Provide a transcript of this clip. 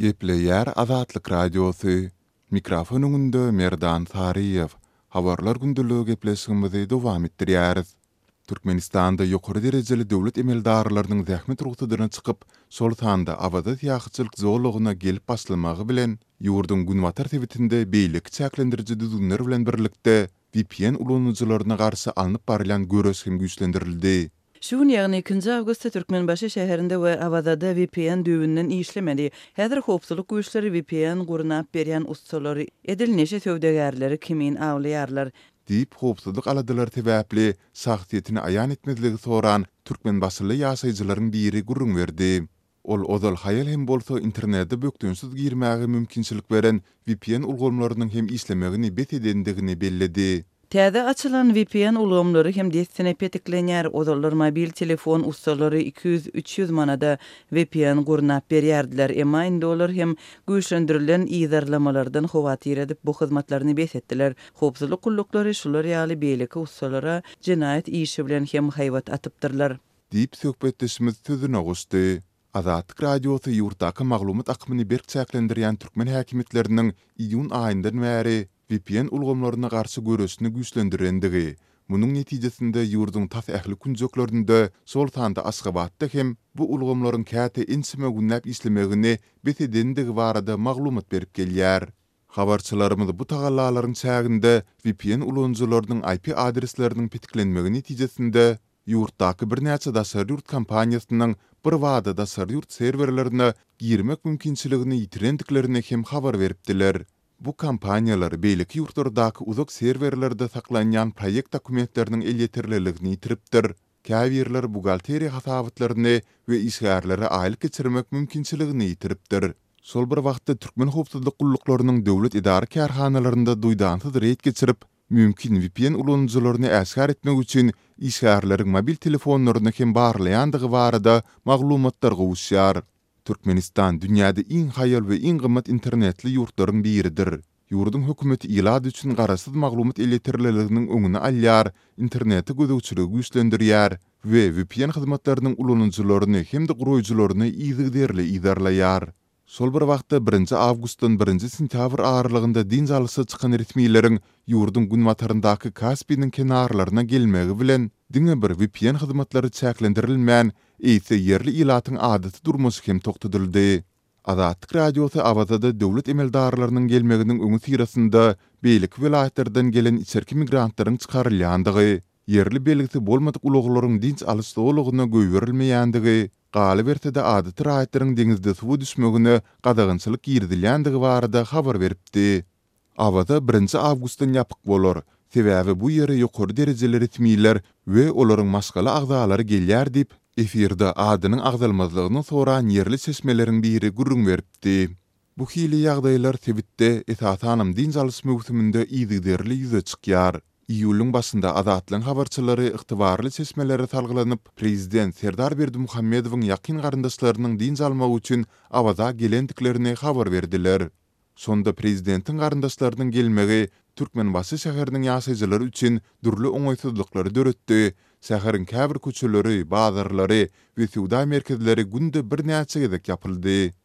Gepleýär Azatlyk Radiosu. Mikrofonunda Merdan Sariyev. Habarlar gündülügi gepleşigimizi dowam etdirýäris. Türkmenistanda ýokary derejeli döwlet emeldarlarynyň zähmet ruhsatyna çykyp, şol sanda awada ýahyçylyk zorlugyna gelip başlamagy bilen ýurdun Günwatar tebitinde beýlik çäklendiriji düzgünler bilen birlikde VPN ulanyjylaryna garşy alnyp barilan görüş hem güýçlendirildi. Şuň ýagny 2 awgustda Türkmenbaşy şäherinde we Awazada VPN düwünden işlemedi. Häzir howpsuzlyk güýçleri VPN gurnap berýän ustalary edil neşe sowdagärleri kimin awlaýarlar diýip howpsuzlyk aladylar sebäpli şahsiýetini aýan etmezligi soran Türkmenbaşyly ýaşaýjylaryň biri gurrun berdi. Ol ozal hayal hem bolsa internetde bökdünsiz girmäge mümkinçilik beren VPN ulgamlarynyň hem işlemegini bet edendigini belledi. Täze açylan VPN ulgamlary hem destine petiklenýär. Ozallar mobil telefon ustalary 200-300 manada VPN gurnap berýärdiler. Emma indi olar hem güýçlendirilen ýazarlamalardan howatyr edip bu hyzmatlaryny besetdiler. Howpsuzlyk gullukları şular ýaly beýleki ustalara jinayet işi bilen hem haýwat atypdyrlar. Diýip söhbetdeşimiz sözüne goşdy. Azatlyk Radiosu ýurtdaky maglumat akymyny berk çäklendirýän türkmen häkimetleriniň iýun aýyndan bäri VPN ulgamlaryna garşy görüşini güýçlendirendigi, munyň netijesinde ýurdun tas ähli kunjoklarynda şol sanda Aşgabatda hem bu ulgamlaryň käte insime günnäp işlemegini besedendigi barada maglumat berip gelýär. Habarçylarymyz bu tagallalaryň çäginde VPN ulanjylarynyň IP adresleriniň petiklenmegi netijesinde ýurtdaky bir näçe daşary ýurt kompaniýasynyň bir wada daşary ýurt serwerlerine girmek mümkinçiligini ýitirendiklerini hem habar beripdiler. Bu kampaniýalar beýleki ýurtlardaky uzak serwerlerde saklanýan proýekt dokumentleriniň elýetirliligini ýitiripdir. Käbirler bugalteriýa hasabatlaryny we işgärlere aýlyk geçirmek mümkinçiligini ýitiripdir. Şol bir wagtda türkmen howpsuzlyk gullaklarynyň döwlet idara kärhanalarynda duýdansyz reýt geçirip, mümkin VPN ulanjylaryny äsgär etmek üçin işgärleriň mobil telefonlaryny hem barlaýandygy barada maglumatlar gowuşýar. Türkmenistan dünýäde iň haýal we iň gymmat internetli ýurtlaryň biridir. Ýurdun hökümeti ilad üçin garasyz maglumat elýetirliliginiň öňüne alýar, interneti gözegçiligi güýçlendirýär we VPN hyzmatlarynyň ulanjylaryny hem de guruýjylaryny ýygyderli ýydarlaýar. Şol bir wagtda 1 awgustdan 1 sentyabr aralygynda din jalysy çykan resmiýetiň ýurdun Günwataryndaky Kaspiynyň kenarlaryna gelmegi bilen diňe bir VPN hyzmatlary çäklendirilmän ýa-da ýerli ilatyň adaty durmasy hem tokdudyldy. Azatlyk Radiosu Awazada döwlet emeldarlarynyň gelmeginiň öňü sirasynda beýleki vilayetlerden gelen içerki migrantlaryň çykarylýandygy, ýerli belgisi bolmadyk ulaglaryň dinç alysdyglygyna göýberilmeýändigi, galy bertede adaty raýatlaryň deňizde suw düşmegine gadagynçylyk girdilýändigi barada habar beripdi. Awazda 1 awgustdan ýapyk bolar. Sebäbi bu ýere ýokary derejeli resmiýetler we olaryň maşgala agzalary gelýär diýip efirde adynyň agzalmazlygyny soran ýerli seçmeleriň biri gurrun beripdi. Bu hili ýagdaýlar tebitde esasanam din jalysy mewsüminde ýygyderli ýüze çykýar. İýulyň başynda Azatlyň habarçylary ygtybarly seçmelere salgylanyp, prezident Serdar Berdimuhammedowyň ýakyn garyndaşlarynyň din almagy üçin Awaza gelendiklerini habar berdiler. Sonda prezidentiň garyndaşlarynyň gelmegi Türkmenbaşy şäheriniň ýaşaýjylary üçin durly oňaýsızlyklary döretdi. Şäheriň käbir köçeleri, bazarlary we suwda merkezleri günde bir näçe gezek ýapyldy.